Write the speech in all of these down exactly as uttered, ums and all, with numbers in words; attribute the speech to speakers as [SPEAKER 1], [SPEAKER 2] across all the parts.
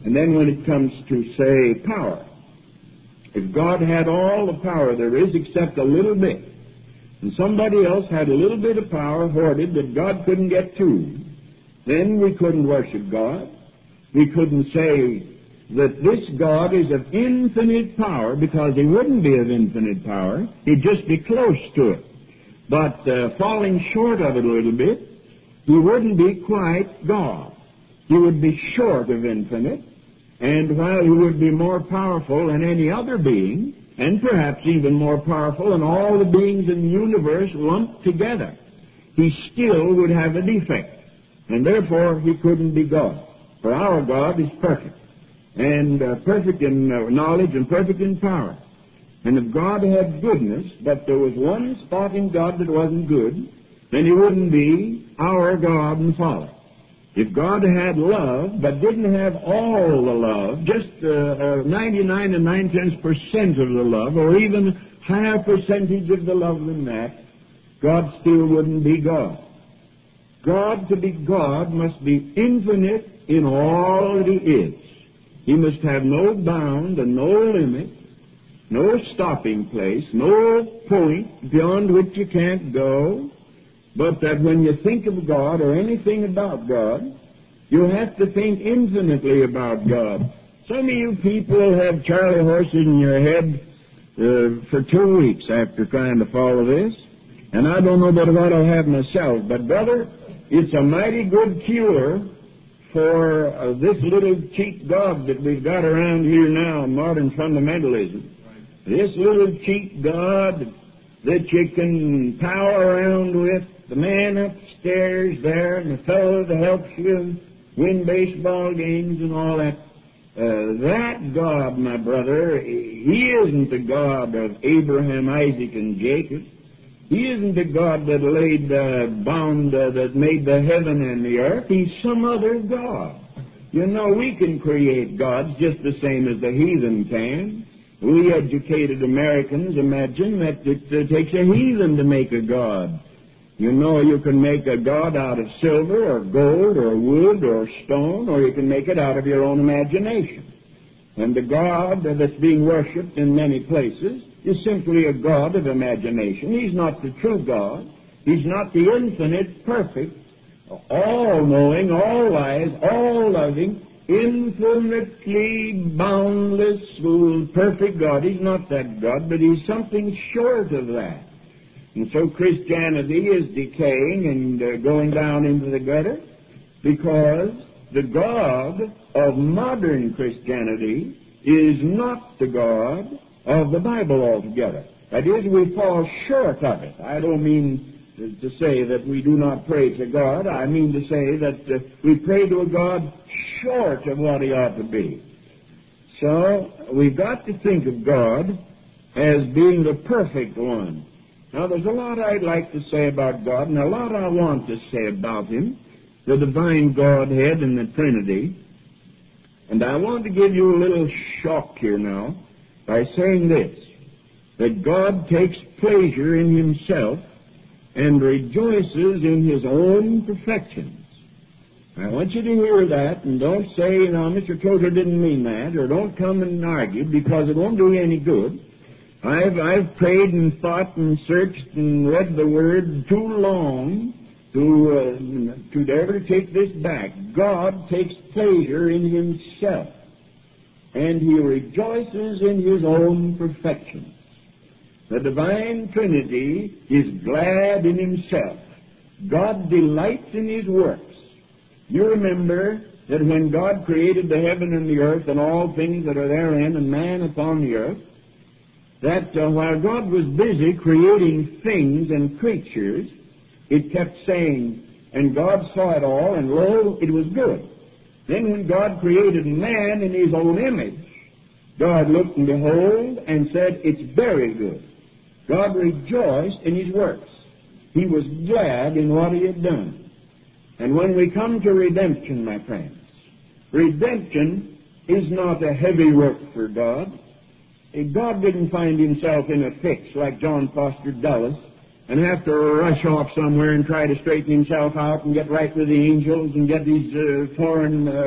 [SPEAKER 1] And then when it comes to, say, power, if God had all the power there is except a little bit, and somebody else had a little bit of power hoarded that God couldn't get to, then we couldn't worship God. We couldn't say that this God is of infinite power, because He wouldn't be of infinite power. He'd just be close to it. But uh, falling short of it a little bit, He wouldn't be quite God. He would be short of infinite, and while He would be more powerful than any other being, and perhaps even more powerful than all the beings in the universe lumped together, He still would have a defect, and therefore He couldn't be God. For our God is perfect, and uh, perfect in uh, knowledge and perfect in power. And if God had goodness, but there was one spot in God that wasn't good, then He wouldn't be our God and Father. If God had love, but didn't have all the love, just uh, uh, ninety-nine and nine-tenths percent of the love, or even higher percentage of the love than that, God still wouldn't be God. God, to be God, must be infinite in all that He is. He must have no bound and no limit, no stopping place, no point beyond which you can't go, but that when you think of God or anything about God, you have to think infinitely about God. Some of you people have Charlie horses in your head uh, for two weeks after trying to follow this, and I don't know about what I'll have myself, but brother, it's a mighty good cure for uh, this little cheap God that we've got around here now, modern fundamentalism. This little cheap God that you can power around with, the man upstairs there and the fellow that helps you win baseball games and all that. Uh, that God, my brother, He isn't the God of Abraham, Isaac, and Jacob. He isn't the God that laid uh, bound, uh, that made the heaven and the earth. He's some other God. You know, we can create gods just the same as the heathen can. We educated Americans imagine that it uh, takes a heathen to make a god. You know, you can make a god out of silver or gold or wood or stone, or you can make it out of your own imagination. And the God that's being worshipped in many places is simply a God of imagination. He's not the true God. He's not the infinite, perfect, all-knowing, all-wise, all-loving, infinitely boundless, perfect God. He's not that God, but He's something short of that. And so Christianity is decaying and uh, going down into the gutter because the God of modern Christianity is not the God of the Bible altogether. That is, we fall short of it. I don't mean to say that we do not pray to God. I mean to say that uh, we pray to a God short of what He ought to be. So we've got to think of God as being the perfect one. Now, there's a lot I'd like to say about God, and a lot I want to say about Him, the divine Godhead and the Trinity. And I want to give you a little shock here now by saying this, that God takes pleasure in Himself and rejoices in His own perfections. I want you to hear that, and don't say, you know, Mister Tozer didn't mean that, or don't come and argue, because it won't do you any good. I've, I've prayed and thought and searched and read the Word too long to, uh, to ever take this back. God takes pleasure in Himself, and He rejoices in His own perfections. The divine Trinity is glad in Himself. God delights in His works. You remember that when God created the heaven and the earth and all things that are therein, and man upon the earth, that uh, while God was busy creating things and creatures, it kept saying, and God saw it all, and lo, it was good. Then when God created man in His own image, God looked and behold and said, it's very good. God rejoiced in His works. He was glad in what He had done. And when we come to redemption, my friends, redemption is not a heavy work for God. God didn't find Himself in a fix like John Foster Dulles and have to rush off somewhere and try to straighten himself out and get right with the angels and get his uh, foreign uh,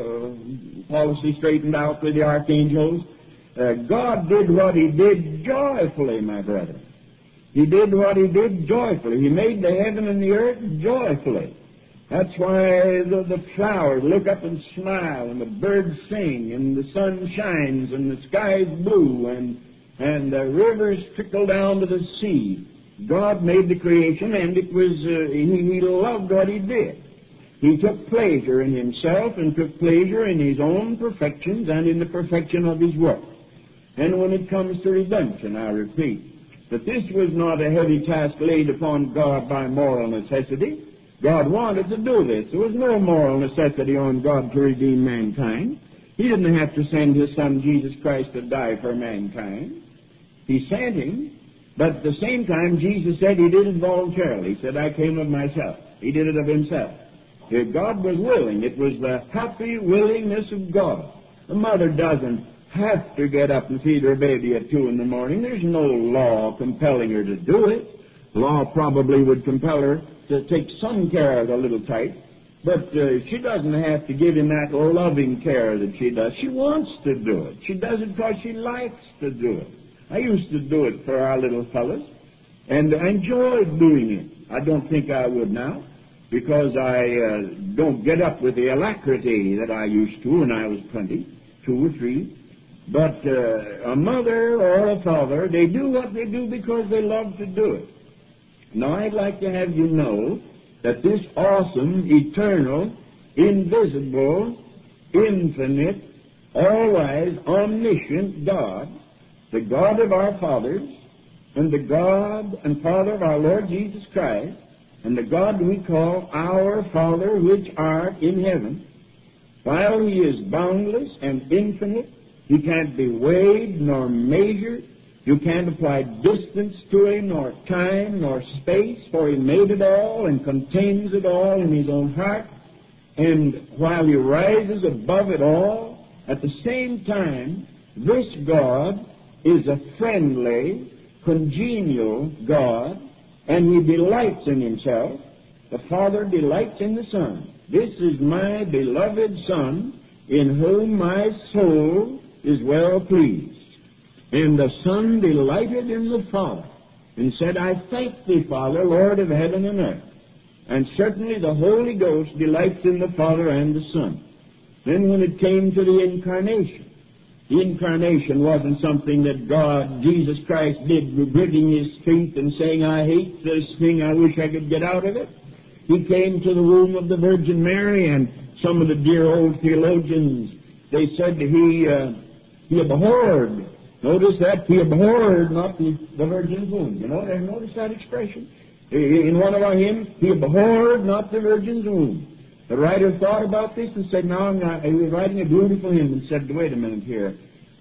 [SPEAKER 1] uh, policy straightened out with the archangels. Uh, God did what He did joyfully, my brethren. He did what He did joyfully. He made the heaven and the earth joyfully. That's why the, the flowers look up and smile, and the birds sing, and the sun shines, and the sky is blue, and, and the rivers trickle down to the sea. God made the creation, and it was uh, he, he loved what He did. He took pleasure in Himself and took pleasure in His own perfections and in the perfection of His work. And when it comes to redemption, I repeat, that this was not a heavy task laid upon God by moral necessity. God wanted to do this. There was no moral necessity on God to redeem mankind. He didn't have to send His Son, Jesus Christ, to die for mankind. He sent Him, but at the same time, Jesus said He did it voluntarily. He said, I came of myself. He did it of Himself. If God was willing, it was the happy willingness of God. A mother doesn't have to get up and feed her baby at two in the morning. There's no law compelling her to do it. Law probably would compel her to take some care of the little tyke, but uh, she doesn't have to give him that loving care that she does. She wants to do it. She does it because she likes to do it. I used to do it for our little fellas, and I enjoyed doing it. I don't think I would now, because I uh, don't get up with the alacrity that I used to when I was twenty, two or three. But uh, a mother or a father, they do what they do because they love to do it. Now, I'd like to have you know that this awesome, eternal, invisible, infinite, all-wise, omniscient God, the God of our fathers, and the God and Father of our Lord Jesus Christ, and the God we call our Father which art in heaven, while He is boundless and infinite, He can't be weighed nor measured. You can't apply distance to Him, nor time, nor space, for He made it all and contains it all in His own heart. And while He rises above it all, at the same time, this God is a friendly, congenial God, and He delights in Himself. The Father delights in the Son. This is my beloved Son, in whom my soul is well pleased. And the Son delighted in the Father, and said, I thank Thee, Father, Lord of heaven and earth. And certainly the Holy Ghost delights in the Father and the Son. Then when it came to the Incarnation, the Incarnation wasn't something that God, Jesus Christ, did, gritting His teeth and saying, I hate this thing, I wish I could get out of it. He came to the womb of the Virgin Mary, and some of the dear old theologians, they said He, uh, he abhorred. Notice that, He abhorred not the, the Virgin's womb. You know, notice that expression? In one of our hymns, He abhorred not the Virgin's womb. The writer thought about this and said, now, now he was writing a beautiful hymn and said, wait a minute here.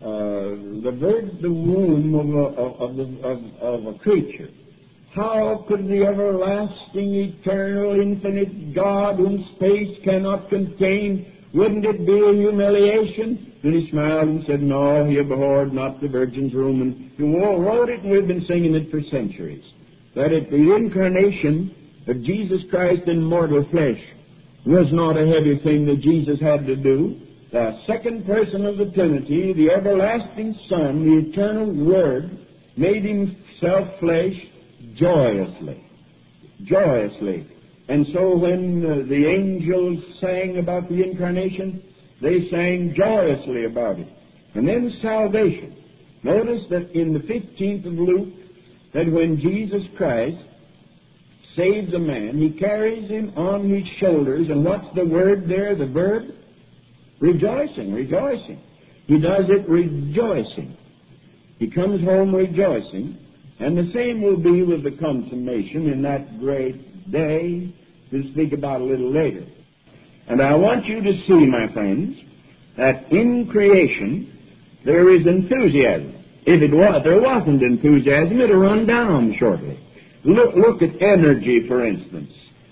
[SPEAKER 1] Uh, the, vir- the womb of a, of, the, of, of a creature. How could the everlasting, eternal, infinite God, whom space cannot contain, wouldn't it be a humiliation? Then he smiled and said, no, He abhorred not the Virgin's womb. And he wrote it, and we've been singing it for centuries. That at the Incarnation of Jesus Christ in mortal flesh was not a heavy thing that Jesus had to do. The second person of the Trinity, the everlasting Son, the eternal Word, made Himself flesh joyously. Joyously. And so when uh, the angels sang about the Incarnation, they sang joyously about it. And then salvation. Notice that in the fifteenth of Luke, that when Jesus Christ saves a man, He carries him on His shoulders. And what's the word there, the verb? Rejoicing, rejoicing. He does it rejoicing. He comes home rejoicing. And the same will be with the consummation in that great day. We'll speak about a little later. And I want you to see, my friends, that in creation there is enthusiasm. If it was, there wasn't enthusiasm, it'll run down shortly. Look, look at energy, for instance.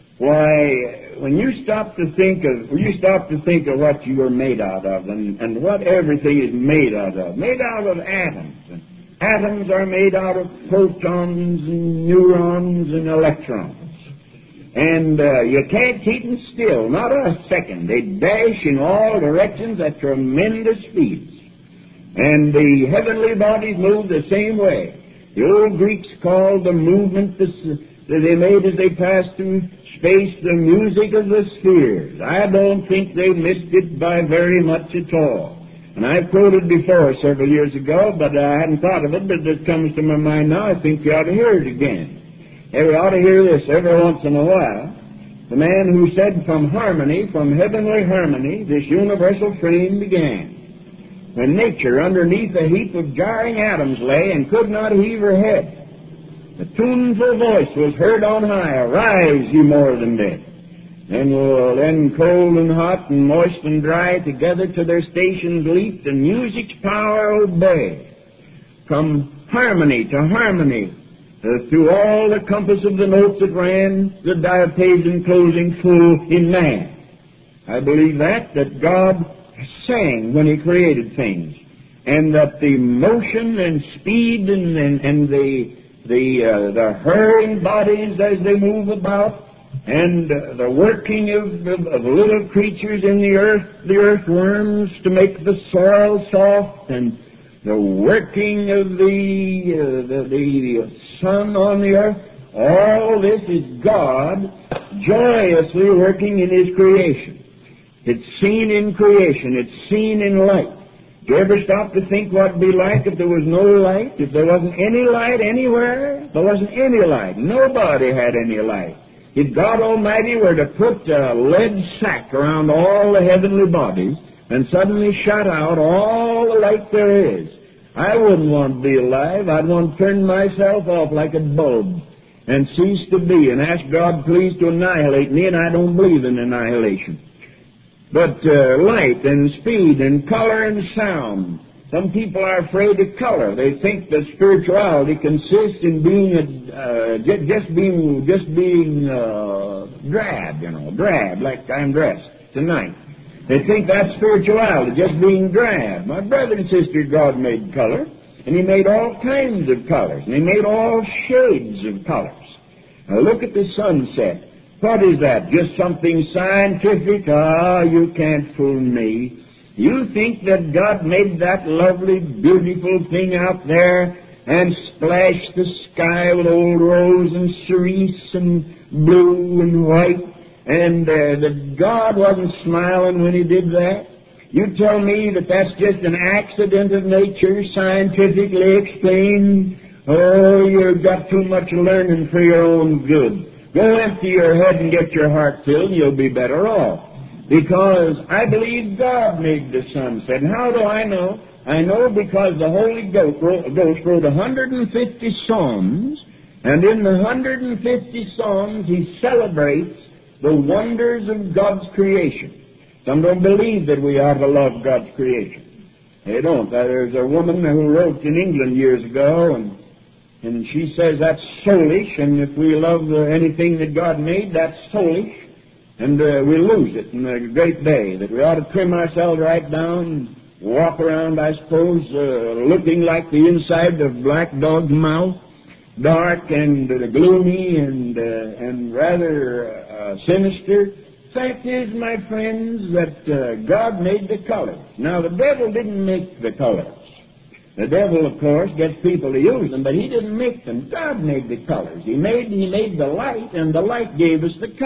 [SPEAKER 1] Why, when you stop to think of, when you stop to think of what you are made out of, and, and what everything is made out of, made out of atoms, and atoms are made out of protons and neurons and electrons. And uh, you can't keep them still, not a second. They dash in all directions at tremendous speeds. And the heavenly bodies move the same way. The old Greeks called the movement that they made as they passed through space the music of the spheres. I don't think they missed it by very much at all. And I've quoted before several years ago, but I hadn't thought of it, but it comes to my mind now. I think you ought to hear it again. And we ought to hear this every once in a while. The man who said, from harmony, from heavenly harmony, this universal frame began. When nature underneath a heap of jarring atoms lay and could not heave her head, the tuneful voice was heard on high, arise, ye more than dead. Then, uh, then cold and hot and moist and dry together to their stations leaped, and music's power obey. From harmony to harmony, uh, through all the compass of the notes that ran, the diapason closing full in man. I believe that, that God sang when He created things, and that the motion and speed and, and, and the the uh, the hurrying bodies as they move about, and uh, the working of, of, of little creatures in the earth, the earthworms, to make the soil soft, and the working of the, uh, the, the sun on the earth, all this is God joyously working in His creation. It's seen in creation. It's seen in light. Do you ever stop to think what it'd be like if there was no light, if there wasn't any light anywhere? There wasn't any light. Nobody had any light. If God Almighty were to put a lead sack around all the heavenly bodies and suddenly shut out all the light there is, I wouldn't want to be alive. I'd want to turn myself off like a bulb and cease to be and ask God please to annihilate me, and I don't believe in annihilation. But uh, light and speed and color and sound. Some people are afraid of color. They think that spirituality consists in being a, uh, just being just being uh, drab, you know, drab like I'm dressed tonight. They think that's spirituality, just being drab. My brother and sister, God made color, and He made all kinds of colors, and He made all shades of colors. Now look at the sunset. What is that? Just something scientific? Ah, you can't fool me. You think that God made that lovely, beautiful thing out there and splashed the sky with old rose and cerise and blue and white, and uh, that God wasn't smiling when He did that? You tell me that that's just an accident of nature, scientifically explained? Oh, you've got too much learning for your own good. Go empty your head and get your heart filled, and you'll be better off. Because I believe God made the sunset. And how do I know? I know because the Holy Ghost wrote, Ghost wrote one hundred fifty psalms, and in the one hundred fifty psalms He celebrates the wonders of God's creation. Some don't believe that we ought to love God's creation. They don't. There's a woman who wrote in England years ago, and And she says that's soulish, and if we love uh, anything that God made, that's soulish, and uh, we lose it in a great day, that we ought to trim ourselves right down, walk around, I suppose, uh, looking like the inside of Black Dog's mouth, dark and uh, gloomy and, uh, and rather uh, sinister. Fact is, my friends, that uh, God made the colors. Now, the devil didn't make the colors. The devil, of course, gets people to use them, but he didn't make them. God made the colors. He made, he made the light, and the light gave us the colors.